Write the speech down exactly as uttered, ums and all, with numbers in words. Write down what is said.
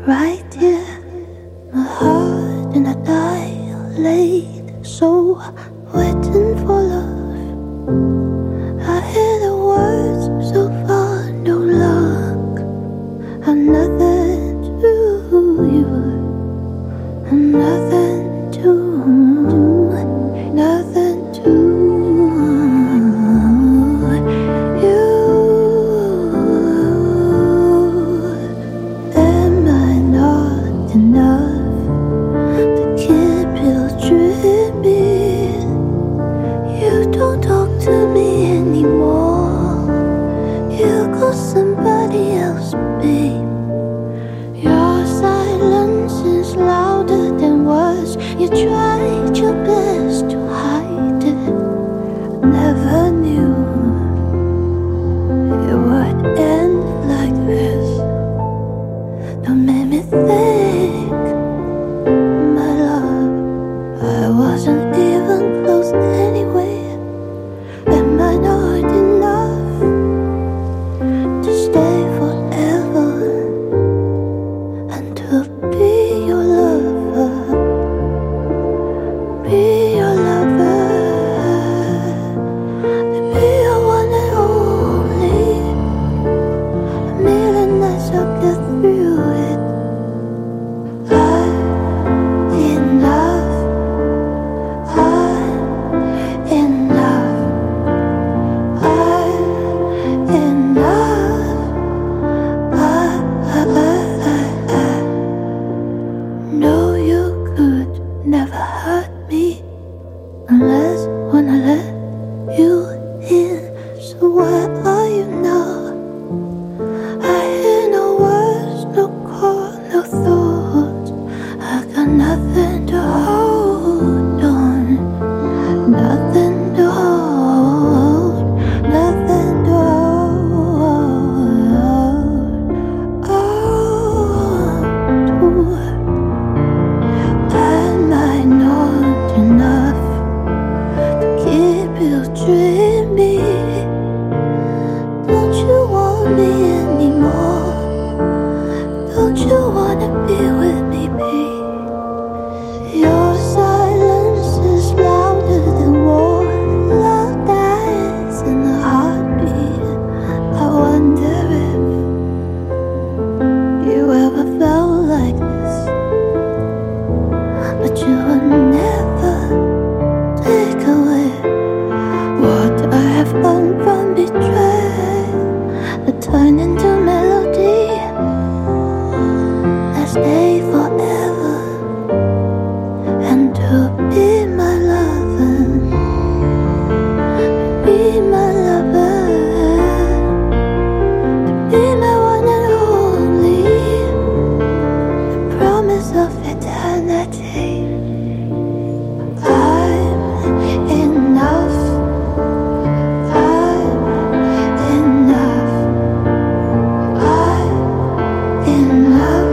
right here, my heart and I dilate, so waiting for love. I hear the words so far, no luck. I'm nothing to you, I'm nothing to, nothing to you. Am I not enough to keep you dreaming? You don't talk to me anymore. You got somebody else, babe. Your silence is louder than words. You tried your best to hide it. Never knew it would end like this. Don't make me think, my love, I wasn't even close anyway. Am I not enough to stay forever and to be your lover? Be your lover, to be your one and only. A million nights I'll get through it. I'm in love, I'm in love, I'm in love. I, I, I, I, I know you could never hurt me unless when I let you in. So where are you now? I hear no words, no call, no thoughts. I got nothing to hold on, nothing to hold, nothing to hold on to. Am I not enough to keep you dreaming? Don't you want me anymore? Don't you wanna be with me, babe? Your silence is louder than war. Love dies in a heartbeat. I wonder if you ever felt like this, but you would never take away what I have learned from betrayal. To turn into melody and stay forever, and to be my lover, be my lover, to be my one and only. The promise of eternity. I'm enough, I'm enough, I'm enough.